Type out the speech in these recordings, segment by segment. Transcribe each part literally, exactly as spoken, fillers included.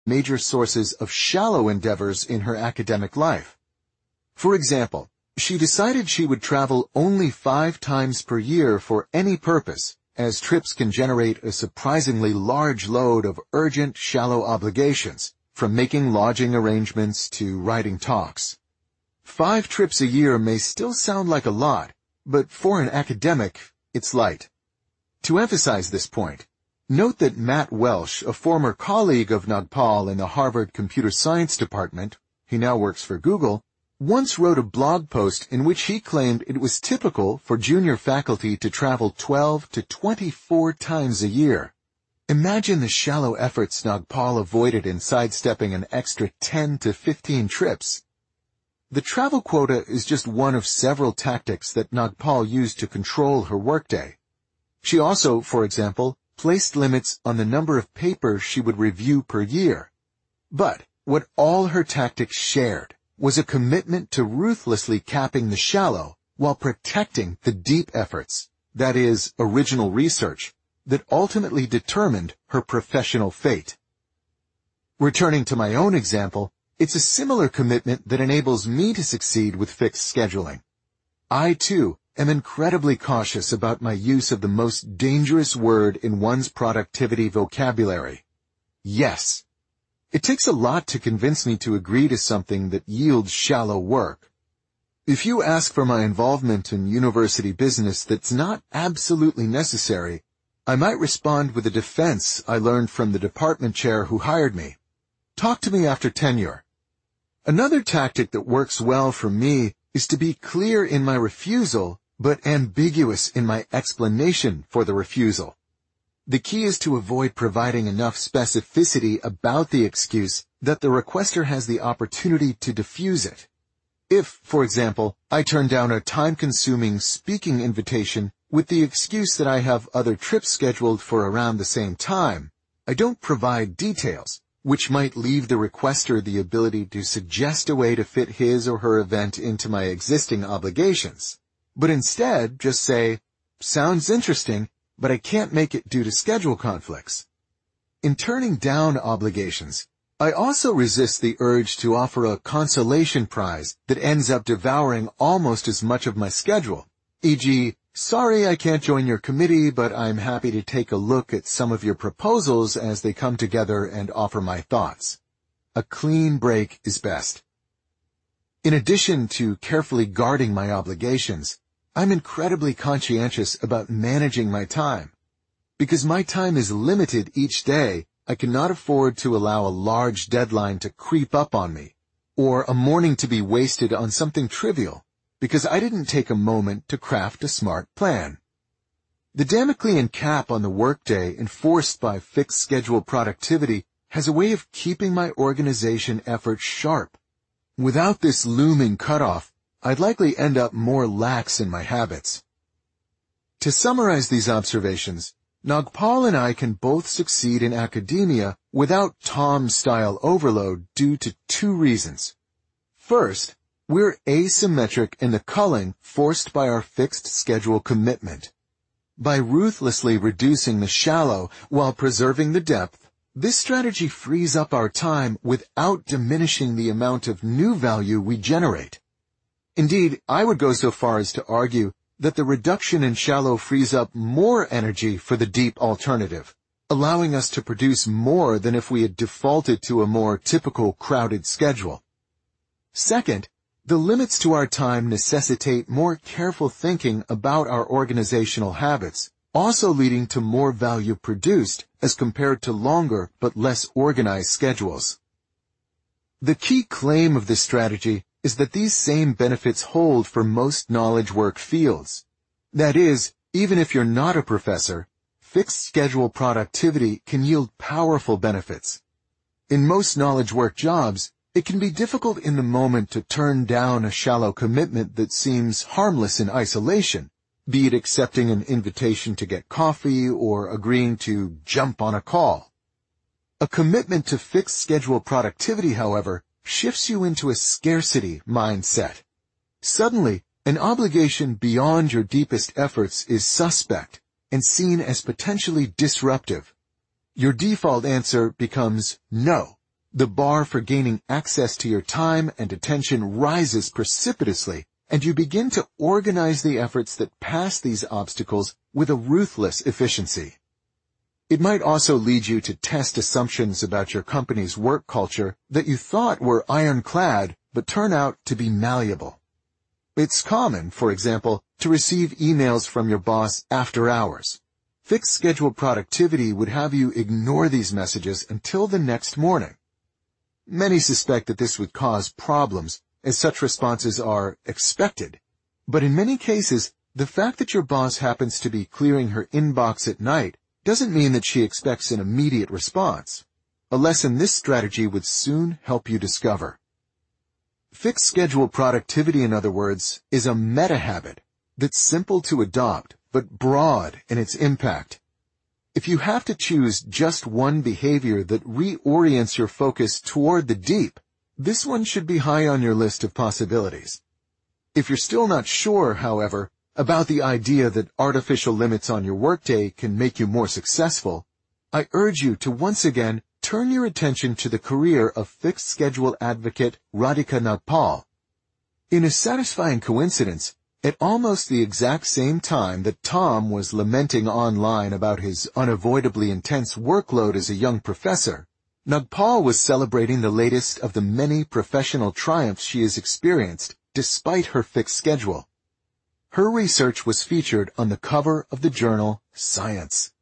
major sources of shallow endeavors in her academic life. For example, she decided she would travel only five times per year for any purpose, as trips can generate a surprisingly large load of urgent, shallow obligations, from making lodging arrangements to writing talks. Five trips a year may still sound like a lot, but for an academic, it's light. To emphasize this point, note that Matt Welsh, a former colleague of Nagpal in the Harvard Computer Science Department, he now works for Google, once wrote a blog post in which he claimed it was typical for junior faculty to travel twelve to twenty-four times a year. Imagine the shallow efforts Nagpal avoided in sidestepping an extra ten to fifteen trips. The travel quota is just one of several tactics that Nagpal used to control her workday. She also, for example, placed limits on the number of papers she would review per year. But what all her tactics shared was a commitment to ruthlessly capping the shallow while protecting the deep efforts, that is, original research, that ultimately determined her professional fate. Returning to my own example, it's a similar commitment that enables me to succeed with fixed scheduling. I, too, am incredibly cautious about my use of the most dangerous word in one's productivity vocabulary: yes. It takes a lot to convince me to agree to something that yields shallow work. If you ask for my involvement in university business that's not absolutely necessary, I might respond with a defense I learned from the department chair who hired me. Talk to me after tenure. Another tactic that works well for me is to be clear in my refusal, but ambiguous in my explanation for the refusal. The key is to avoid providing enough specificity about the excuse that the requester has the opportunity to diffuse it. If, for example, I turn down a time-consuming speaking invitation with the excuse that I have other trips scheduled for around the same time, I don't provide details, which might leave the requester the ability to suggest a way to fit his or her event into my existing obligations, but instead just say, "Sounds interesting, but I can't make it due to schedule conflicts." In turning down obligations, I also resist the urge to offer a consolation prize that ends up devouring almost as much of my schedule, for example, "Sorry I can't join your committee, but I'm happy to take a look at some of your proposals as they come together and offer my thoughts." A clean break is best. In addition to carefully guarding my obligations, I'm incredibly conscientious about managing my time. Because my time is limited each day, I cannot afford to allow a large deadline to creep up on me, or a morning to be wasted on something trivial, because I didn't take a moment to craft a smart plan. The Damoclean cap on the workday enforced by fixed schedule productivity has a way of keeping my organization efforts sharp. Without this looming cutoff, I'd likely end up more lax in my habits. To summarize these observations, Nagpal and I can both succeed in academia without Tom-style overload due to two reasons. First, we're asymmetric in the culling forced by our fixed schedule commitment. By ruthlessly reducing the shallow while preserving the depth, this strategy frees up our time without diminishing the amount of new value we generate. Indeed, I would go so far as to argue that the reduction in shallow frees up more energy for the deep alternative, allowing us to produce more than if we had defaulted to a more typical crowded schedule. Second, the limits to our time necessitate more careful thinking about our organizational habits, also leading to more value produced as compared to longer but less organized schedules. The key claim of this strategy is that these same benefits hold for most knowledge work fields. That is, even if you're not a professor, fixed schedule productivity can yield powerful benefits. In most knowledge work jobs, it can be difficult in the moment to turn down a shallow commitment that seems harmless in isolation, be it accepting an invitation to get coffee or agreeing to jump on a call. A commitment to fixed schedule productivity, however, shifts you into a scarcity mindset. Suddenly, an obligation beyond your deepest efforts is suspect and seen as potentially disruptive. Your default answer becomes no, The bar for gaining access to your time and attention rises precipitously, and you begin to organize the efforts that pass these obstacles with a ruthless efficiency. It might also lead you to test assumptions about your company's work culture that you thought were ironclad but turn out to be malleable. It's common, for example, to receive emails from your boss after hours. Fixed schedule productivity would have you ignore these messages until the next morning. Many suspect that this would cause problems, as such responses are expected. But in many cases, the fact that your boss happens to be clearing her inbox at night doesn't mean that she expects an immediate response. A lesson this strategy would soon help you discover. Fixed schedule productivity, in other words, is a meta-habit that's simple to adopt, but broad in its impact. If you have to choose just one behavior that reorients your focus toward the deep, this one should be high on your list of possibilities. If you're still not sure, however, about the idea that artificial limits on your workday can make you more successful, I urge you to once again turn your attention to the career of fixed schedule advocate Radhika Nagpal. In a satisfying coincidence, at almost the exact same time that Tom was lamenting online about his unavoidably intense workload as a young professor, Nagpal was celebrating the latest of the many professional triumphs she has experienced despite her fixed schedule. Her research was featured on the cover of the journal Science.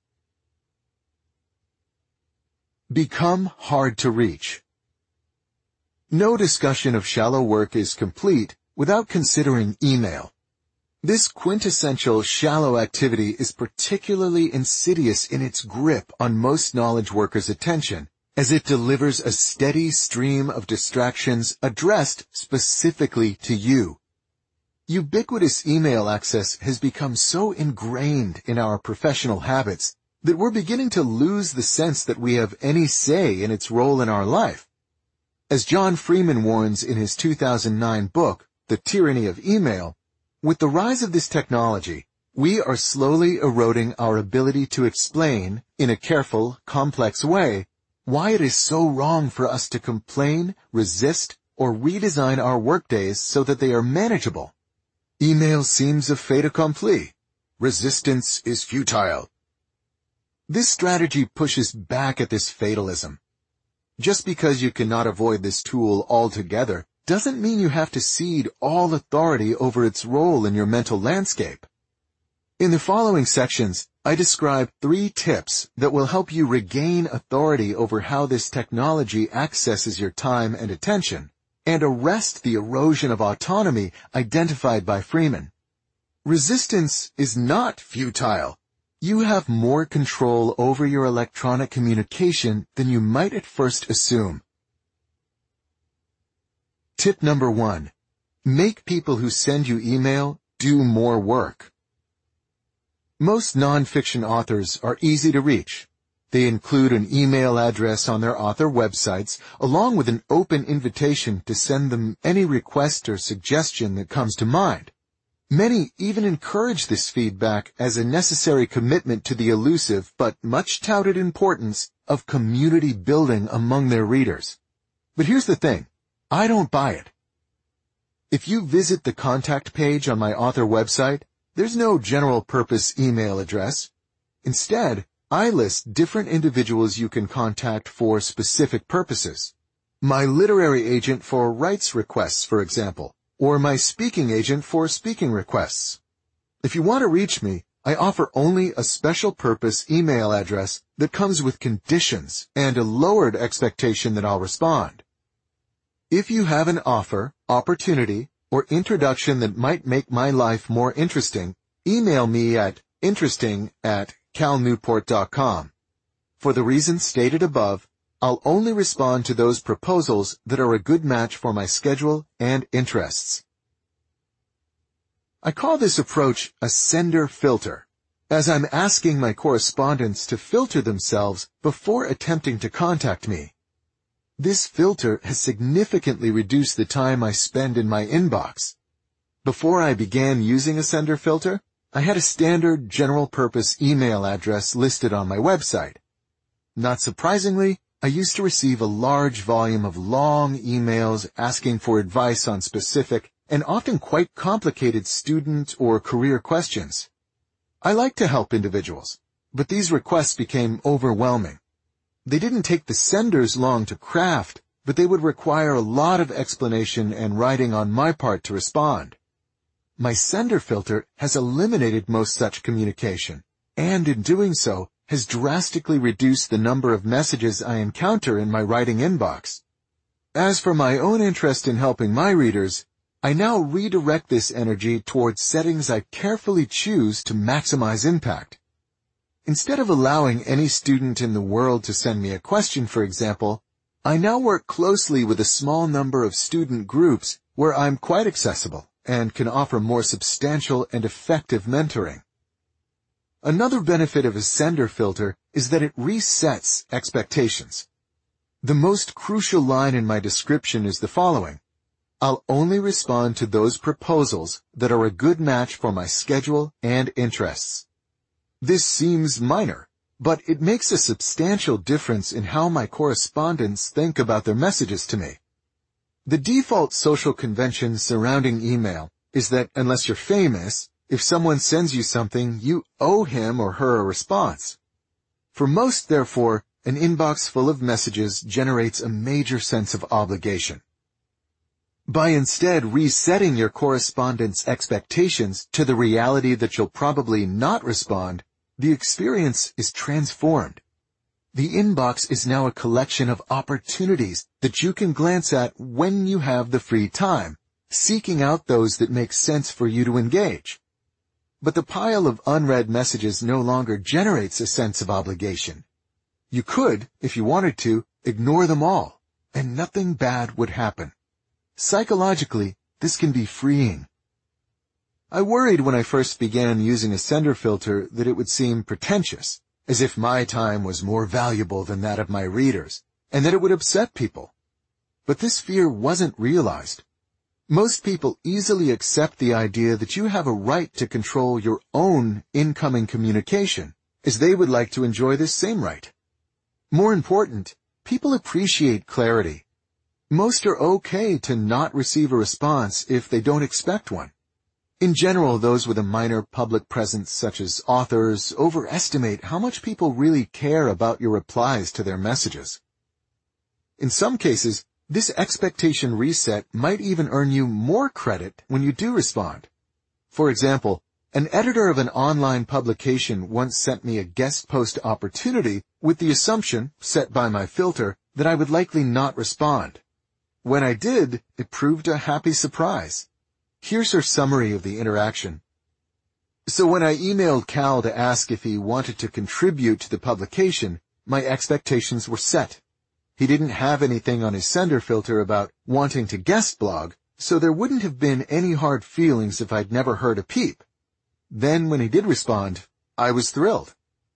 Become hard to reach. No discussion of shallow work is complete without considering email. This quintessential shallow activity is particularly insidious in its grip on most knowledge workers' attention, as it delivers a steady stream of distractions addressed specifically to you. Ubiquitous email access has become so ingrained in our professional habits that we're beginning to lose the sense that we have any say in its role in our life. As John Freeman warns in his two thousand nine book, The Tyranny of Email, with the rise of this technology, we are slowly eroding our ability to explain, in a careful, complex way, why it is so wrong for us to complain, resist, or redesign our workdays so that they are manageable. Email seems a fait accompli. Resistance is futile. This strategy pushes back at this fatalism. Just because you cannot avoid this tool altogether doesn't mean you have to cede all authority over its role in your mental landscape. In the following sections, I describe three tips that will help you regain authority over how this technology accesses your time and attention, and arrest the erosion of autonomy identified by Freeman. Resistance is not futile. You have more control over your electronic communication than you might at first assume. Tip number one. Make people who send you email do more work. Most nonfiction authors are easy to reach. They include an email address on their author websites, along with an open invitation to send them any request or suggestion that comes to mind. Many even encourage this feedback as a necessary commitment to the elusive but much touted importance of community building among their readers. But here's the thing. I don't buy it. If you visit the contact page on my author website, there's no general-purpose email address. Instead, I list different individuals you can contact for specific purposes. My literary agent for rights requests, for example, or my speaking agent for speaking requests. If you want to reach me, I offer only a special-purpose email address that comes with conditions and a lowered expectation that I'll respond. If you have an offer, opportunity, or introduction that might make my life more interesting, email me at interesting at cal newport dot com. For the reasons stated above, I'll only respond to those proposals that are a good match for my schedule and interests. I call this approach a sender filter, as I'm asking my correspondents to filter themselves before attempting to contact me. This filter has significantly reduced the time I spend in my inbox. Before I began using a sender filter, I had a standard general-purpose email address listed on my website. Not surprisingly, I used to receive a large volume of long emails asking for advice on specific and often quite complicated student or career questions. I like to help individuals, but these requests became overwhelming. They didn't take the senders long to craft, but they would require a lot of explanation and writing on my part to respond. My sender filter has eliminated most such communication, and in doing so, has drastically reduced the number of messages I encounter in my writing inbox. As for my own interest in helping my readers, I now redirect this energy towards settings I carefully choose to maximize impact. Instead of allowing any student in the world to send me a question, for example, I now work closely with a small number of student groups where I'm quite accessible and can offer more substantial and effective mentoring. Another benefit of a sender filter is that it resets expectations. The most crucial line in my description is the following: I'll only respond to those proposals that are a good match for my schedule and interests. This seems minor, but it makes a substantial difference in how my correspondents think about their messages to me. The default social convention surrounding email is that unless you're famous, if someone sends you something, you owe him or her a response. For most, therefore, an inbox full of messages generates a major sense of obligation. By instead resetting your correspondent's expectations to the reality that you'll probably not respond, the experience is transformed. The inbox is now a collection of opportunities that you can glance at when you have the free time, seeking out those that make sense for you to engage. But the pile of unread messages no longer generates a sense of obligation. You could, if you wanted to, ignore them all, and nothing bad would happen. Psychologically, this can be freeing. I worried when I first began using a sender filter that it would seem pretentious, as if my time was more valuable than that of my readers, and that it would upset people. But this fear wasn't realized. Most people easily accept the idea that you have a right to control your own incoming communication, as they would like to enjoy this same right. More important, people appreciate clarity. Most are okay to not receive a response if they don't expect one. In general, those with a minor public presence, such as authors, overestimate how much people really care about your replies to their messages. In some cases, this expectation reset might even earn you more credit when you do respond. For example, an editor of an online publication once sent me a guest post opportunity with the assumption, set by my filter, that I would likely not respond. When I did, it proved a happy surprise. Here's her summary of the interaction. So when I emailed Cal to ask if he wanted to contribute to the publication, my expectations were set. He didn't have anything on his sender filter about wanting to guest blog, so there wouldn't have been any hard feelings if I'd never heard a peep. Then when he did respond, I was thrilled.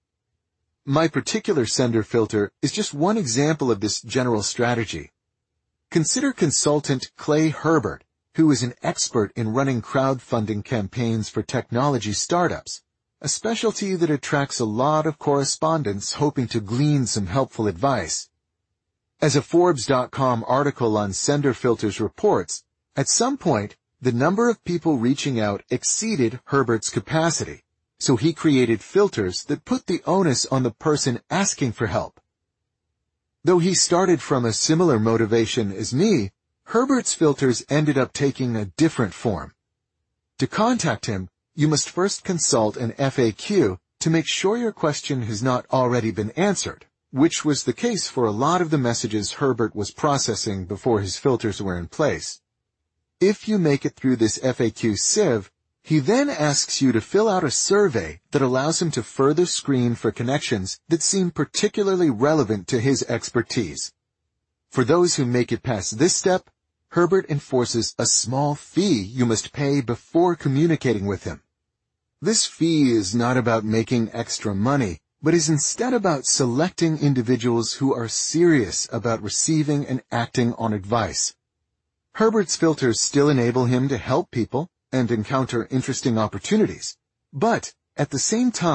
My particular sender filter is just one example of this general strategy. Consider consultant Clay Herbert, who is an expert in running crowdfunding campaigns for technology startups, a specialty that attracts a lot of correspondents hoping to glean some helpful advice. As a Forbes dot com article on sender filters reports, at some point, the number of people reaching out exceeded Herbert's capacity, so he created filters that put the onus on the person asking for help. Though he started from a similar motivation as me, Herbert's filters ended up taking a different form. To contact him, you must first consult an F A Q to make sure your question has not already been answered, which was the case for a lot of the messages Herbert was processing before his filters were in place. If you make it through this F A Q sieve, he then asks you to fill out a survey that allows him to further screen for connections that seem particularly relevant to his expertise. For those who make it past this step, Herbert enforces a small fee you must pay before communicating with him. This fee is not about making extra money, but is instead about selecting individuals who are serious about receiving and acting on advice. Herbert's filters still enable him to help people and encounter interesting opportunities, but at the same time,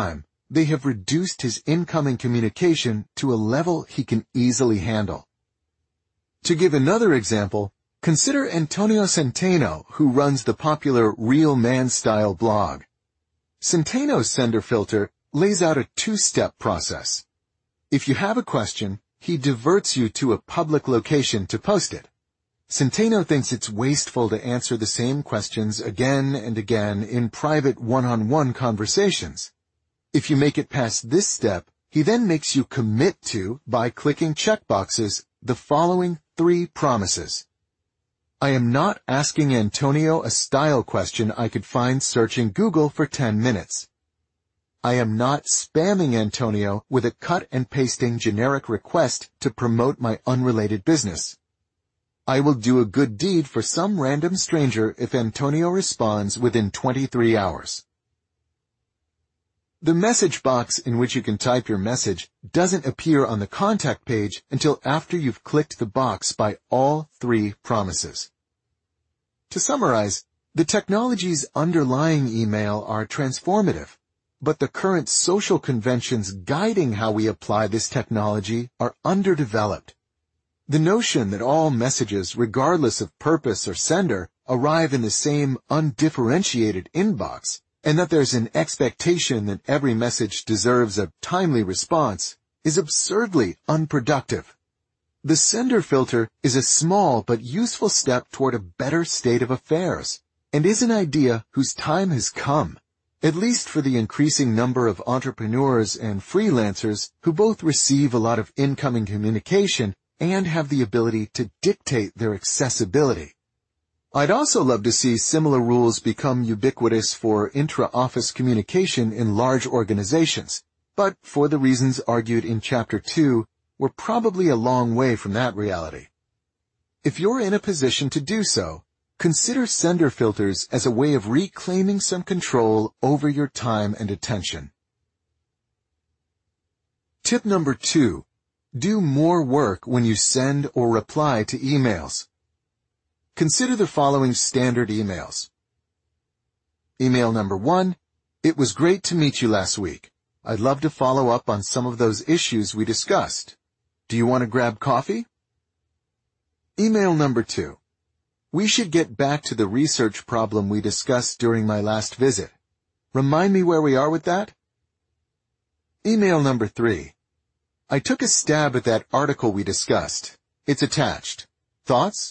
they have reduced his incoming communication to a level he can easily handle. To give another example, consider Antonio Centeno, who runs the popular Real Man Style blog. Centeno's sender filter lays out a two-step process. If you have a question, he diverts you to a public location to post it. Centeno thinks it's wasteful to answer the same questions again and again in private one-on-one conversations. If you make it past this step, he then makes you commit to, by clicking checkboxes, the following three promises. I am not asking Antonio a style question I could find searching Google for ten minutes. I am not spamming Antonio with a cut and pasting generic request to promote my unrelated business. I will do a good deed for some random stranger if Antonio responds within twenty-three hours. The message box in which you can type your message doesn't appear on the contact page until after you've clicked the box by all three promises. To summarize, the technologies underlying email are transformative, but the current social conventions guiding how we apply this technology are underdeveloped. The notion that all messages, regardless of purpose or sender, arrive in the same undifferentiated inbox, and that there's an expectation that every message deserves a timely response, is absurdly unproductive. The sender filter is a small but useful step toward a better state of affairs, and is an idea whose time has come, at least for the increasing number of entrepreneurs and freelancers who both receive a lot of incoming communication and have the ability to dictate their accessibility. I'd also love to see similar rules become ubiquitous for intra-office communication in large organizations, but for the reasons argued in Chapter two, we're probably a long way from that reality. If you're in a position to do so, consider sender filters as a way of reclaiming some control over your time and attention. Tip number two, do more work when you send or reply to emails. Consider the following standard emails. Email number one, it was great to meet you last week. I'd love to follow up on some of those issues we discussed. Do you want to grab coffee? Email number two, we should get back to the research problem we discussed during my last visit. Remind me where we are with that? Email number three, I took a stab at that article we discussed. It's attached. Thoughts?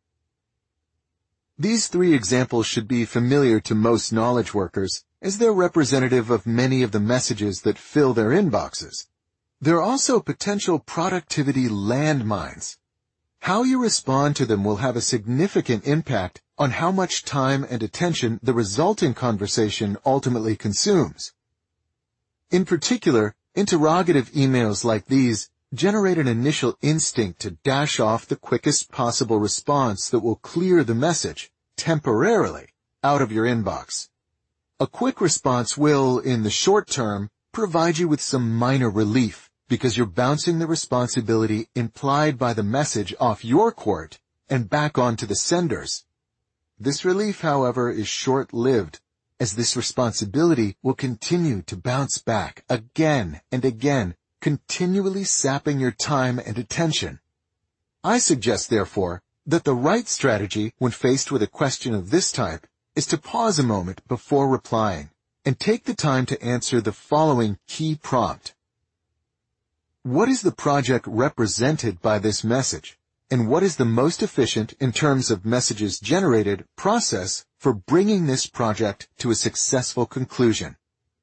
These three examples should be familiar to most knowledge workers, as they're representative of many of the messages that fill their inboxes. They're also potential productivity landmines. How you respond to them will have a significant impact on how much time and attention the resulting conversation ultimately consumes. In particular, interrogative emails like these generate an initial instinct to dash off the quickest possible response that will clear the message, temporarily, out of your inbox. A quick response will, in the short term, provide you with some minor relief because you're bouncing the responsibility implied by the message off your court and back onto the senders. This relief, however, is short-lived, as this responsibility will continue to bounce back again and again, continually sapping your time and attention. I suggest, therefore, that the right strategy when faced with a question of this type is to pause a moment before replying and take the time to answer the following key prompt. What is the project represented by this message, and what is the most efficient in terms of messages generated process for bringing this project to a successful conclusion?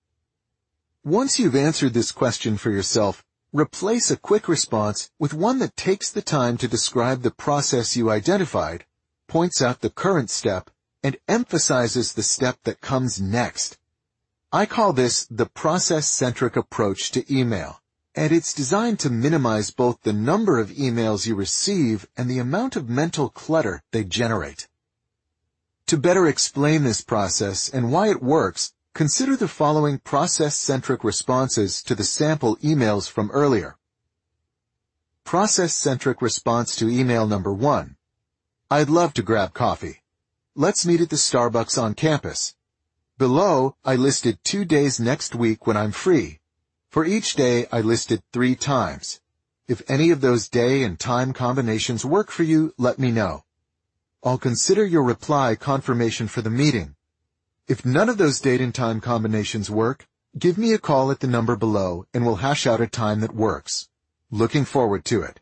Once you've answered this question for yourself, replace a quick response with one that takes the time to describe the process you identified, points out the current step, and emphasizes the step that comes next. I call this the process-centric approach to email, and it's designed to minimize both the number of emails you receive and the amount of mental clutter they generate. To better explain this process and why it works, consider the following process-centric responses to the sample emails from earlier. Process-centric response to email number one. I'd love to grab coffee. Let's meet at the Starbucks on campus. Below, I listed two days next week when I'm free. For each day, I listed three times. If any of those day and time combinations work for you, let me know. I'll consider your reply confirmation for the meeting. If none of those date and time combinations work, give me a call at the number below and we'll hash out a time that works. Looking forward to it.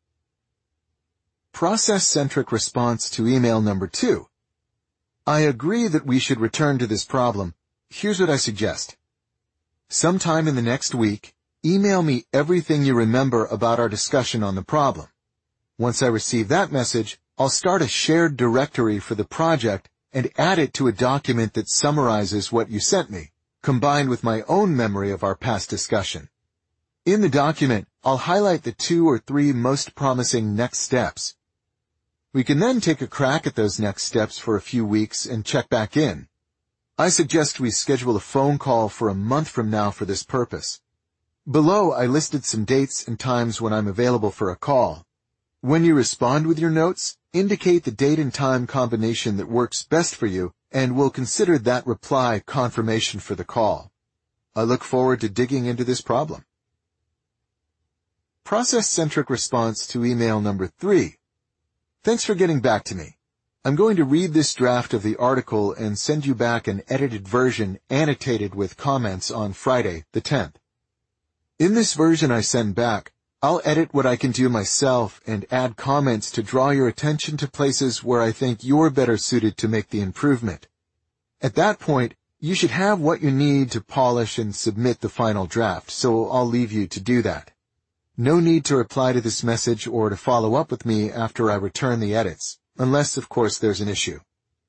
Process-centric response to email number two. I agree that we should return to this problem. Here's what I suggest. Sometime in the next week, email me everything you remember about our discussion on the problem. Once I receive that message, I'll start a shared directory for the project and add it to a document that summarizes what you sent me, combined with my own memory of our past discussion. In the document, I'll highlight the two or three most promising next steps. We can then take a crack at those next steps for a few weeks and check back in. I suggest we schedule a phone call for a month from now for this purpose. Below, I listed some dates and times when I'm available for a call. When you respond with your notes, indicate the date and time combination that works best for you, and we'll consider that reply confirmation for the call. I look forward to digging into this problem. Process-centric response to email number three. Thanks for getting back to me. I'm going to read this draft of the article and send you back an edited version annotated with comments on Friday, the tenth. In this version I send back, I'll edit what I can do myself and add comments to draw your attention to places where I think you're better suited to make the improvement. At that point, you should have what you need to polish and submit the final draft, so I'll leave you to do that. No need to reply to this message or to follow up with me after I return the edits, unless, of course, there's an issue.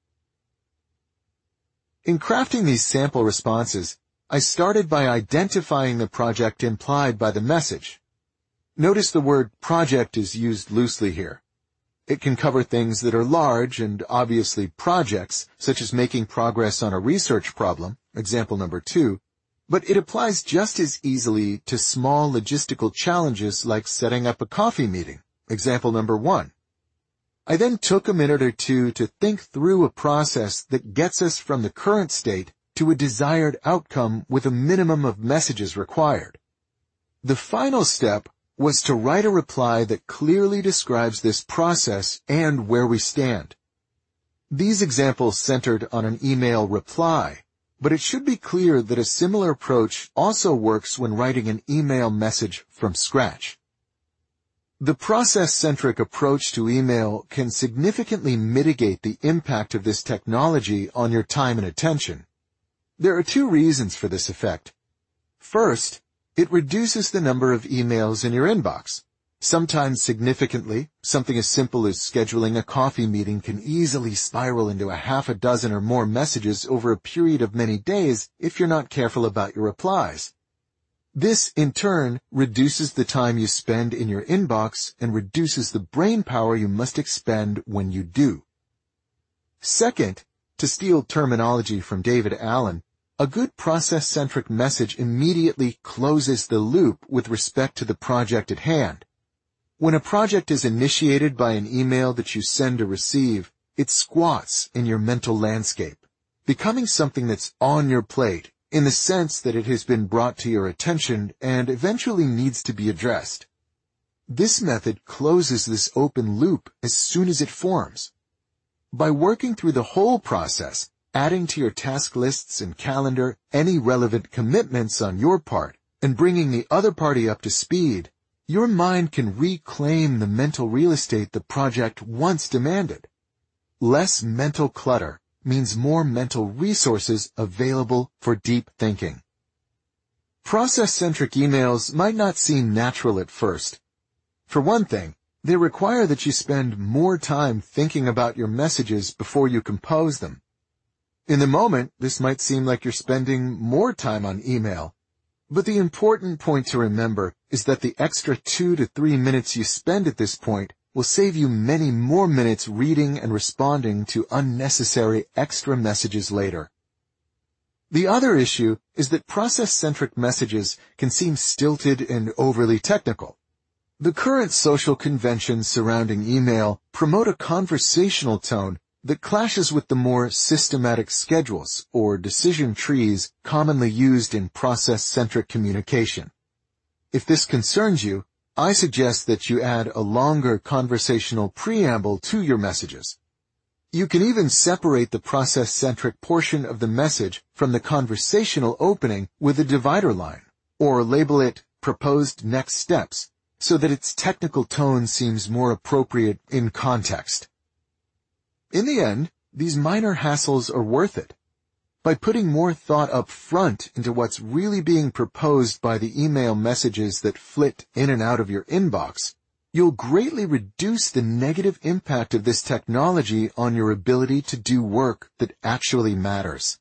In crafting these sample responses, I started by identifying the project implied by the message. Notice the word project is used loosely here. It can cover things that are large and obviously projects, such as making progress on a research problem, example number two, but it applies just as easily to small logistical challenges like setting up a coffee meeting, example number one. I then took a minute or two to think through a process that gets us from the current state to a desired outcome with a minimum of messages required. The final step was to write a reply that clearly describes this process and where we stand. These examples centered on an email reply, but it should be clear that a similar approach also works when writing an email message from scratch. The process-centric approach to email can significantly mitigate the impact of this technology on your time and attention. There are two reasons for this effect. First, it reduces the number of emails in your inbox. Sometimes significantly, something as simple as scheduling a coffee meeting can easily spiral into a half a dozen or more messages over a period of many days if you're not careful about your replies. This, in turn, reduces the time you spend in your inbox and reduces the brain power you must expend when you do. Second, to steal terminology from David Allen, a good process-centric message immediately closes the loop with respect to the project at hand. When a project is initiated by an email that you send or receive, it squats in your mental landscape, becoming something that's on your plate in the sense that it has been brought to your attention and eventually needs to be addressed. This method closes this open loop as soon as it forms. By working through the whole process, adding to your task lists and calendar any relevant commitments on your part, and bringing the other party up to speed, your mind can reclaim the mental real estate the project once demanded. Less mental clutter means more mental resources available for deep thinking. Process-centric emails might not seem natural at first. For one thing, they require that you spend more time thinking about your messages before you compose them. In the moment, this might seem like you're spending more time on email, but the important point to remember is that the extra two to three minutes you spend at this point will save you many more minutes reading and responding to unnecessary extra messages later. The other issue is that process-centric messages can seem stilted and overly technical. The current social conventions surrounding email promote a conversational tone that clashes with the more systematic schedules or decision trees commonly used in process-centric communication. If this concerns you, I suggest that you add a longer conversational preamble to your messages. You can even separate the process-centric portion of the message from the conversational opening with a divider line, or label it Proposed Next Steps, so that its technical tone seems more appropriate in context. In the end, these minor hassles are worth it. By putting more thought up front into what's really being proposed by the email messages that flit in and out of your inbox, you'll greatly reduce the negative impact of this technology on your ability to do work that actually matters.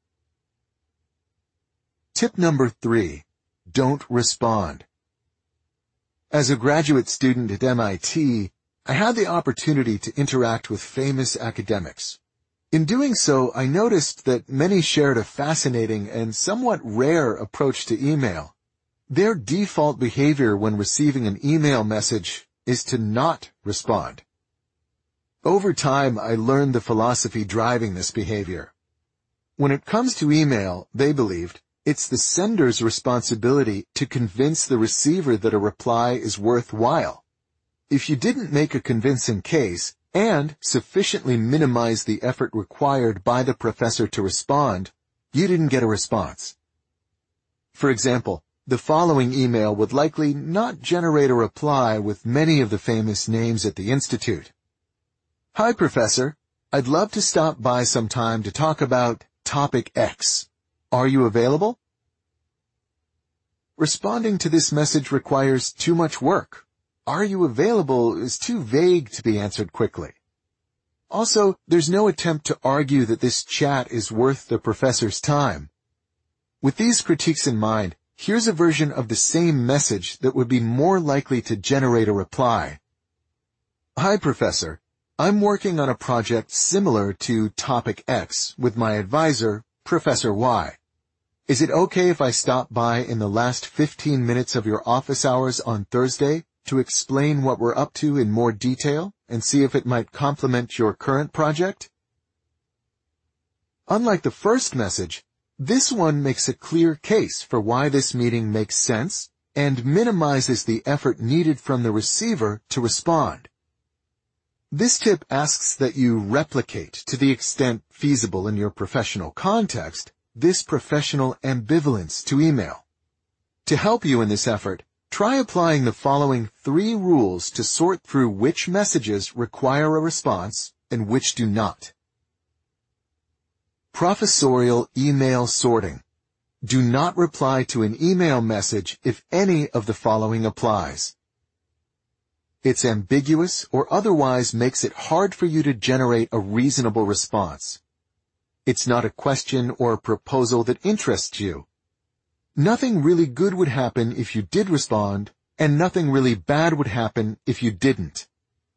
Tip number three, don't respond. As a graduate student at M I T, I had the opportunity to interact with famous academics. In doing so, I noticed that many shared a fascinating and somewhat rare approach to email. Their default behavior when receiving an email message is to not respond. Over time, I learned the philosophy driving this behavior. When it comes to email, they believed, it's the sender's responsibility to convince the receiver that a reply is worthwhile. If you didn't make a convincing case and sufficiently minimize the effort required by the professor to respond, you didn't get a response. For example, the following email would likely not generate a reply with many of the famous names at the institute. Hi, Professor. I'd love to stop by sometime to talk about topic X. Are you available? Responding to this message requires too much work. Are you available is too vague to be answered quickly. Also, there's no attempt to argue that this chat is worth the professor's time. With these critiques in mind, here's a version of the same message that would be more likely to generate a reply. Hi, Professor. I'm working on a project similar to topic X with my advisor, Professor Y. Is it okay if I stop by in the last fifteen minutes of your office hours on Thursday to explain what we're up to in more detail and see if it might complement your current project? Unlike the first message, this one makes a clear case for why this meeting makes sense and minimizes the effort needed from the receiver to respond. This tip asks that you replicate, to the extent feasible in your professional context, this professional ambivalence to email. To help you in this effort, try applying the following three rules to sort through which messages require a response and which do not. Professorial email sorting. Do not reply to an email message if any of the following applies. It's ambiguous or otherwise makes it hard for you to generate a reasonable response. It's not a question or a proposal that interests you. Nothing really good would happen if you did respond, and nothing really bad would happen if you didn't.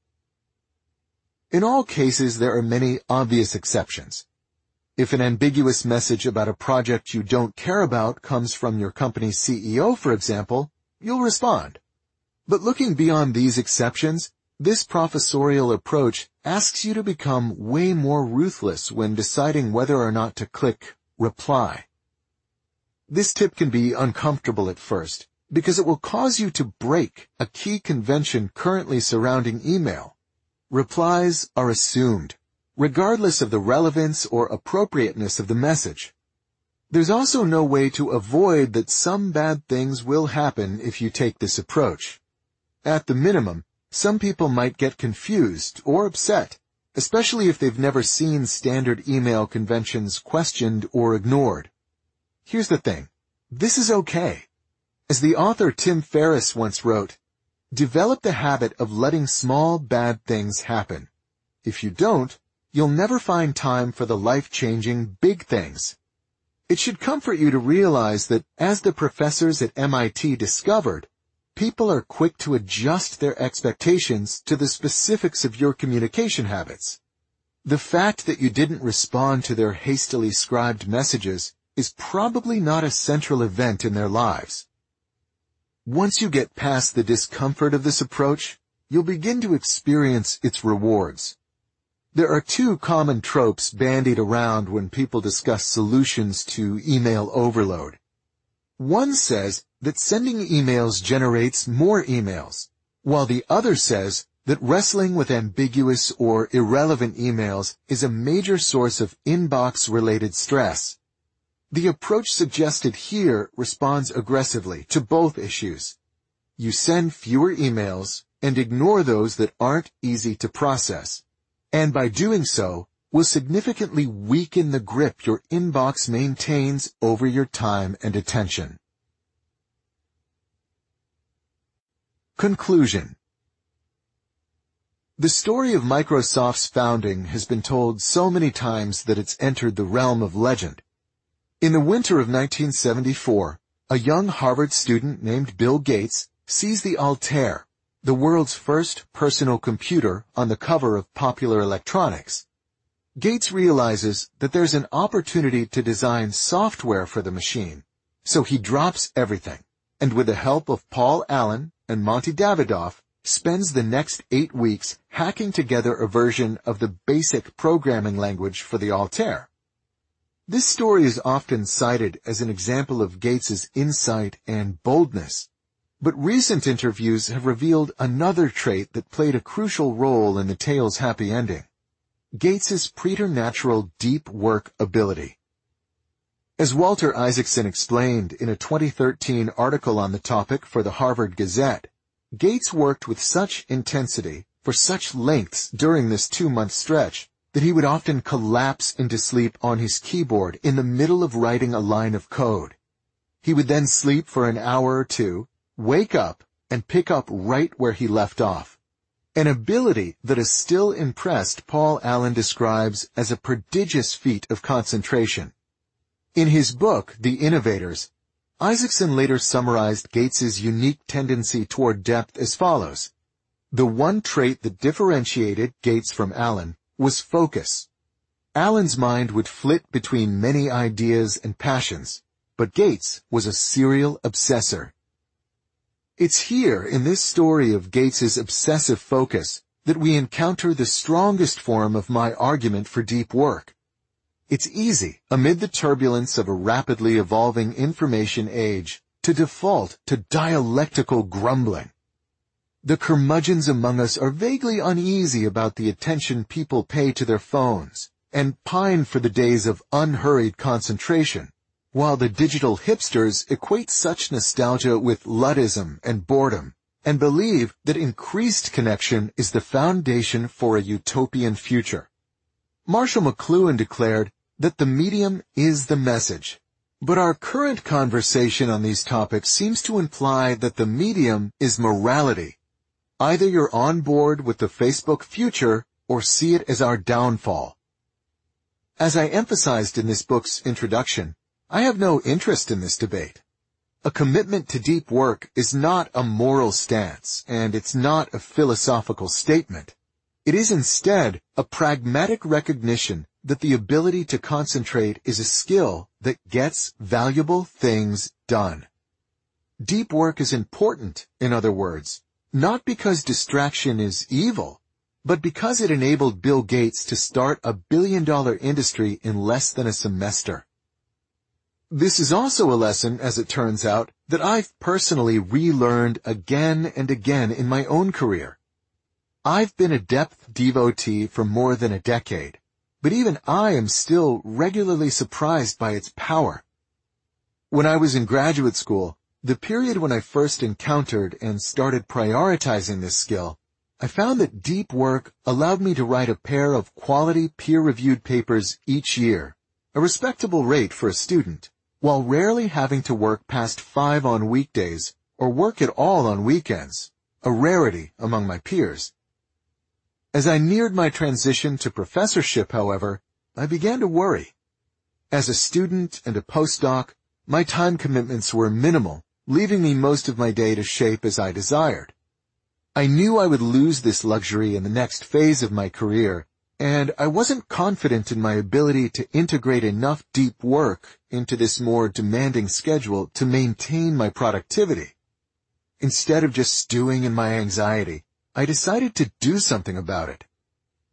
In all cases, there are many obvious exceptions. If an ambiguous message about a project you don't care about comes from your company's C E O, for example, you'll respond. But looking beyond these exceptions, this professorial approach asks you to become way more ruthless when deciding whether or not to click reply. This tip can be uncomfortable at first because it will cause you to break a key convention currently surrounding email. Replies are assumed, regardless of the relevance or appropriateness of the message. There's also no way to avoid that some bad things will happen if you take this approach. At the minimum, some people might get confused or upset, especially if they've never seen standard email conventions questioned or ignored. Here's the thing. This is okay. As the author Tim Ferriss once wrote, develop the habit of letting small bad things happen. If you don't, you'll never find time for the life-changing big things. It should comfort you to realize that, as the professors at M I T discovered, people are quick to adjust their expectations to the specifics of your communication habits. The fact that you didn't respond to their hastily scribed messages is probably not a central event in their lives. Once you get past the discomfort of this approach, you'll begin to experience its rewards. There are two common tropes bandied around when people discuss solutions to email overload. One says that sending emails generates more emails, while the other says that wrestling with ambiguous or irrelevant emails is a major source of inbox-related stress. The approach suggested here responds aggressively to both issues. You send fewer emails and ignore those that aren't easy to process, and by doing so, will significantly weaken the grip your inbox maintains over your time and attention. Conclusion. The story of Microsoft's founding has been told so many times that it's entered the realm of legend. In the winter of nineteen seventy-four, a young Harvard student named Bill Gates sees the Altair, the world's first personal computer, on the cover of Popular Electronics. Gates realizes that there's an opportunity to design software for the machine, so he drops everything, and with the help of Paul Allen and Monty Davidoff, spends the next eight weeks hacking together a version of the basic programming language for the Altair. This story is often cited as an example of Gates's insight and boldness, but recent interviews have revealed another trait that played a crucial role in the tale's happy ending: Gates's preternatural deep work ability. As Walter Isaacson explained in a twenty thirteen article on the topic for the Harvard Gazette, Gates worked with such intensity for such lengths during this two-month stretch that he would often collapse into sleep on his keyboard in the middle of writing a line of code. He would then sleep for an hour or two, wake up, and pick up right where he left off. An ability that has still impressed Paul Allen describes as a prodigious feat of concentration. In his book, The Innovators, Isaacson later summarized Gates's unique tendency toward depth as follows: the one trait that differentiated Gates from Allen was focus. Allen's mind would flit between many ideas and passions, but Gates was a serial obsessor. It's here in this story of Gates's obsessive focus that we encounter the strongest form of my argument for deep work. It's easy, amid the turbulence of a rapidly evolving information age, to default to dialectical grumbling. The curmudgeons among us are vaguely uneasy about the attention people pay to their phones, and pine for the days of unhurried concentration, while the digital hipsters equate such nostalgia with Luddism and boredom, and believe that increased connection is the foundation for a utopian future. Marshall McLuhan declared that the medium is the message, but our current conversation on these topics seems to imply that the medium is morality. Either you're on board with the Facebook future or see it as our downfall. As I emphasized in this book's introduction, I have no interest in this debate. A commitment to deep work is not a moral stance, and it's not a philosophical statement. It is instead a pragmatic recognition that the ability to concentrate is a skill that gets valuable things done. Deep work is important, in other words, not because distraction is evil, but because it enabled Bill Gates to start a billion-dollar industry in less than a semester. This is also a lesson, as it turns out, that I've personally relearned again and again in my own career. I've been a depth devotee for more than a decade, but even I am still regularly surprised by its power. When I was in graduate school, the period when I first encountered and started prioritizing this skill, I found that deep work allowed me to write a pair of quality peer-reviewed papers each year, a respectable rate for a student, while rarely having to work past five on weekdays or work at all on weekends, a rarity among my peers. As I neared my transition to professorship, however, I began to worry. As a student and a postdoc, my time commitments were minimal, leaving me most of my day to shape as I desired. I knew I would lose this luxury in the next phase of my career, and I wasn't confident in my ability to integrate enough deep work into this more demanding schedule to maintain my productivity. Instead of just stewing in my anxiety, I decided to do something about it.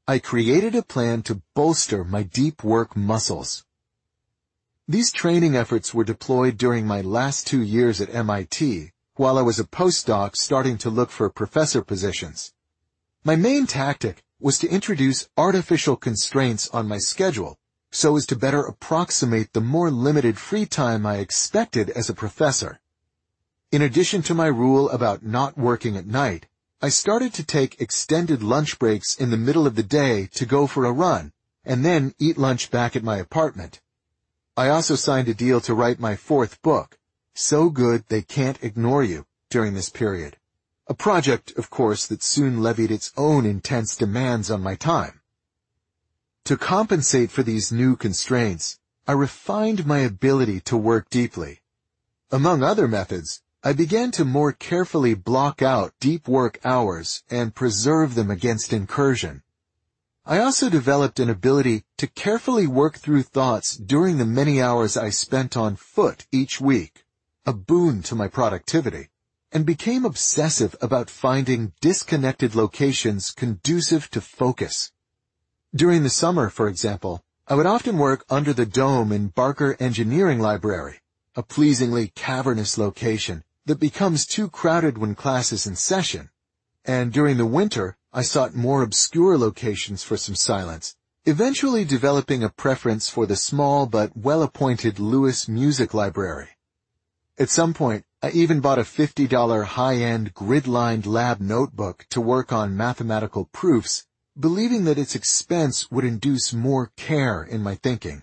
I created a plan to bolster my deep work muscles. These training efforts were deployed during my last two years at M I T, while I was a postdoc starting to look for professor positions. My main tactic was to introduce artificial constraints on my schedule so as to better approximate the more limited free time I expected as a professor. In addition to my rule about not working at night, I started to take extended lunch breaks in the middle of the day to go for a run, and then eat lunch back at my apartment. I also signed a deal to write my fourth book, So Good They Can't Ignore You, during this period. A project, of course, that soon levied its own intense demands on my time. To compensate for these new constraints, I refined my ability to work deeply. Among other methods, I began to more carefully block out deep work hours and preserve them against incursion. I also developed an ability to carefully work through thoughts during the many hours I spent on foot each week, a boon to my productivity, and became obsessive about finding disconnected locations conducive to focus. During the summer, for example, I would often work under the dome in Barker Engineering Library, a pleasingly cavernous location that becomes too crowded when class is in session, and during the winter I sought more obscure locations for some silence, eventually developing a preference for the small but well-appointed Lewis Music Library. At some point, I even bought a fifty dollar high-end grid-lined lab notebook to work on mathematical proofs, believing that its expense would induce more care in my thinking.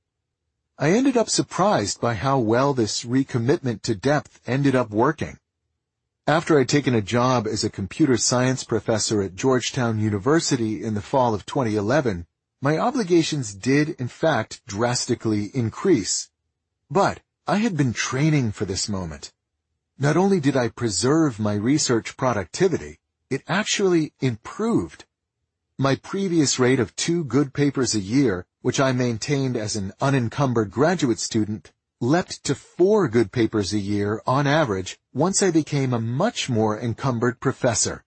I ended up surprised by how well this recommitment to depth ended up working. After I'd taken a job as a computer science professor at Georgetown University in the fall of twenty eleven, my obligations did, in fact, drastically increase. But I had been training for this moment. Not only did I preserve my research productivity, it actually improved. My previous rate of two good papers a year, which I maintained as an unencumbered graduate student, leapt to four good papers a year on average once I became a much more encumbered professor.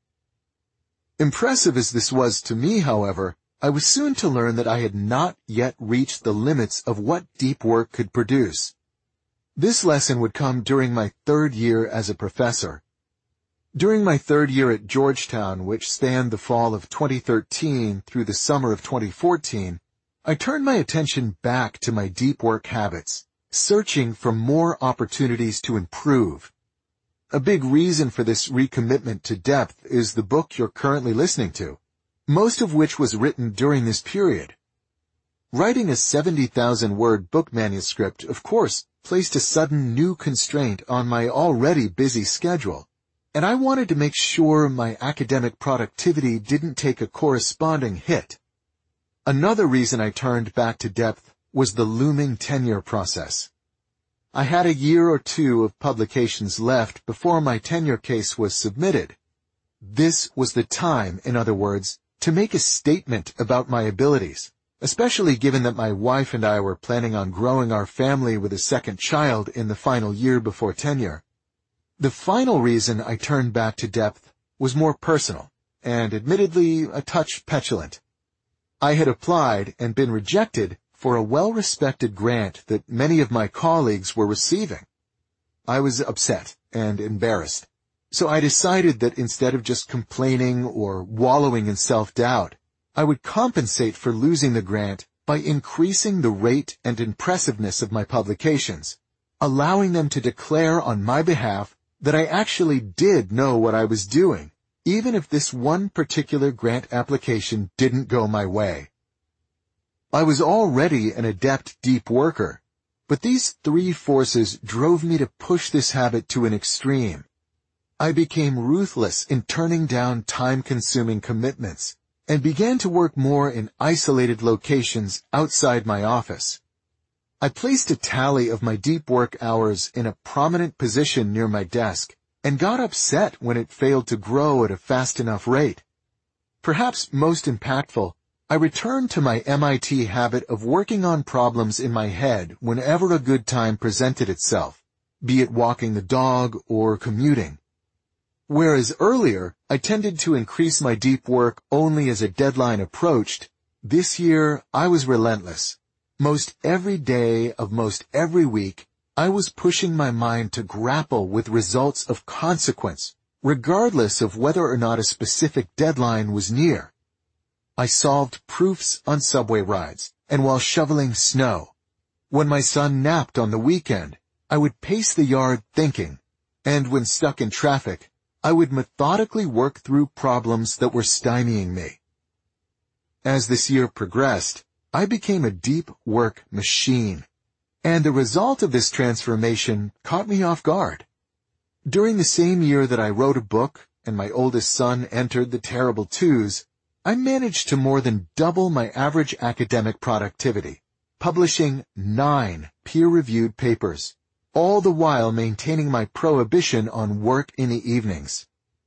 Impressive as this was to me, however, I was soon to learn that I had not yet reached the limits of what deep work could produce. This lesson would come during my third year as a professor. During my third year at Georgetown, which spanned the fall of twenty thirteen through the summer of twenty fourteen, I turned my attention back to my deep work habits, searching for more opportunities to improve. A big reason for this recommitment to depth is the book you're currently listening to, most of which was written during this period. Writing a seventy thousand word book manuscript, of course, placed a sudden new constraint on my already busy schedule, and I wanted to make sure my academic productivity didn't take a corresponding hit. Another reason I turned back to depth was the looming tenure process. I had a year or two of publications left before my tenure case was submitted. This was the time, in other words, to make a statement about my abilities, especially given that my wife and I were planning on growing our family with a second child in the final year before tenure. The final reason I turned back to depth was more personal, and admittedly a touch petulant. I had applied and been rejected for a well-respected grant that many of my colleagues were receiving. I was upset and embarrassed, so I decided that instead of just complaining or wallowing in self-doubt, I would compensate for losing the grant by increasing the rate and impressiveness of my publications, allowing them to declare on my behalf that I actually did know what I was doing, even if this one particular grant application didn't go my way. I was already an adept deep worker, but these three forces drove me to push this habit to an extreme. I became ruthless in turning down time-consuming commitments and began to work more in isolated locations outside my office. I placed a tally of my deep work hours in a prominent position near my desk and got upset when it failed to grow at a fast enough rate. Perhaps most impactful, I returned to my M I T habit of working on problems in my head whenever a good time presented itself, be it walking the dog or commuting. Whereas earlier, I tended to increase my deep work only as a deadline approached, this year I was relentless. Most every day of most every week, I was pushing my mind to grapple with results of consequence, regardless of whether or not a specific deadline was near. I solved proofs on subway rides, and while shoveling snow. When my son napped on the weekend, I would pace the yard thinking, and when stuck in traffic, I would methodically work through problems that were stymieing me. As this year progressed, I became a deep work machine, and the result of this transformation caught me off guard. During the same year that I wrote a book and my oldest son entered the terrible twos, I managed to more than double my average academic productivity, publishing nine peer-reviewed papers, all the while maintaining my prohibition on work in the evenings.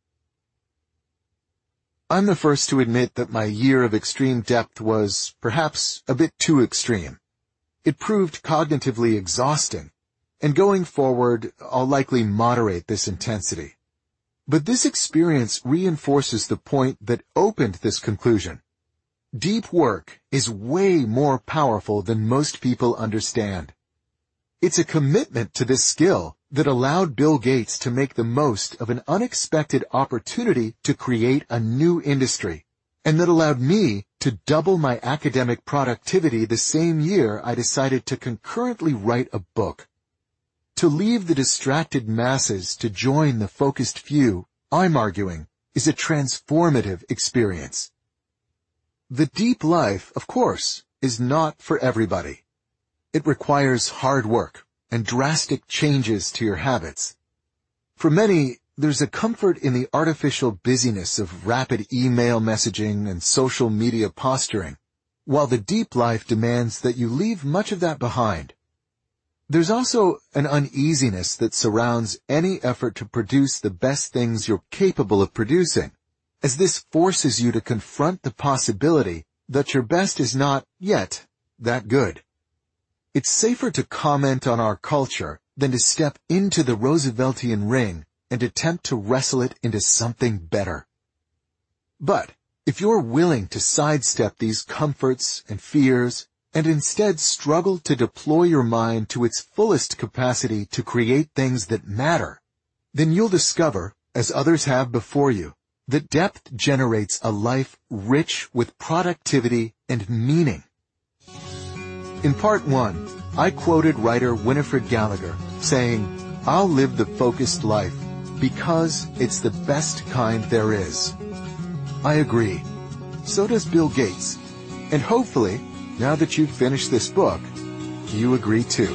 I'm the first to admit that my year of extreme depth was, perhaps, a bit too extreme. It proved cognitively exhausting, and going forward, I'll likely moderate this intensity. But this experience reinforces the point that opened this conclusion. Deep work is way more powerful than most people understand. It's a commitment to this skill that allowed Bill Gates to make the most of an unexpected opportunity to create a new industry, and that allowed me to double my academic productivity the same year I decided to concurrently write a book. To leave the distracted masses to join the focused few, I'm arguing, is a transformative experience. The deep life, of course, is not for everybody. It requires hard work and drastic changes to your habits. For many, there's a comfort in the artificial busyness of rapid email messaging and social media posturing, while the deep life demands that you leave much of that behind. There's also an uneasiness that surrounds any effort to produce the best things you're capable of producing, as this forces you to confront the possibility that your best is not, yet, that good. It's safer to comment on our culture than to step into the Rooseveltian ring and attempt to wrestle it into something better. But if you're willing to sidestep these comforts and fears and instead struggle to deploy your mind to its fullest capacity to create things that matter, then you'll discover, as others have before you, that depth generates a life rich with productivity and meaning. In part one, I quoted writer Winifred Gallagher saying, "I'll live the focused life because it's the best kind there is." I agree. So does Bill Gates. And hopefully, now that you've finished this book, you agree too.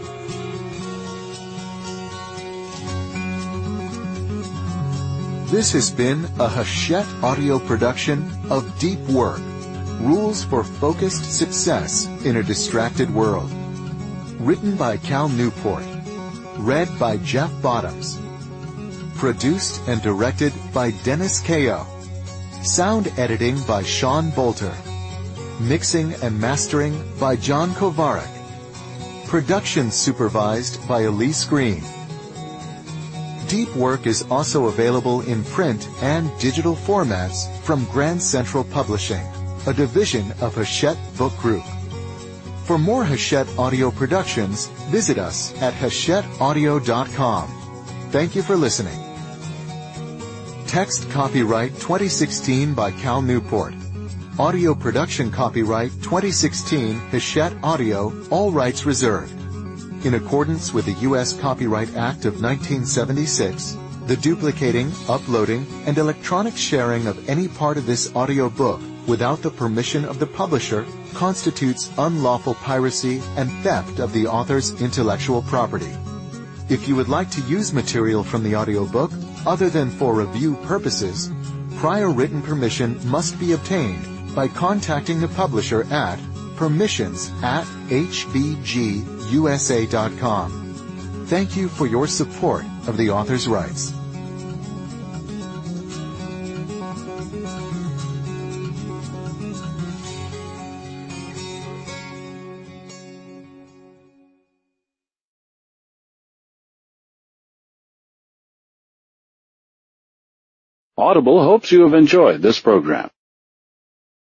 This has been a Hachette audio production of Deep Work, Rules for Focused Success in a Distracted World. Written by Cal Newport. Read by Jeff Bottoms. Produced and directed by Dennis Kao. Sound editing by Sean Bolter. Mixing and mastering by John Kovarik. Production supervised by Elise Green. Deep Work is also available in print and digital formats from Grand Central Publishing, a division of Hachette Book Group. For more Hachette audio productions, visit us at hachette audio dot com. Thank you for listening. Text copyright twenty sixteen by Cal Newport. Audio production copyright twenty sixteen Hachette Audio, all rights reserved. In accordance with the U S Copyright Act of nineteen seventy-six, the duplicating, uploading, and electronic sharing of any part of this audio book without the permission of the publisher constitutes unlawful piracy and theft of the author's intellectual property. If you would like to use material from the audiobook other than for review purposes, prior written permission must be obtained by contacting the publisher at permissions at h b g u s a dot com. Thank you for your support of the author's rights. Audible hopes you have enjoyed this program.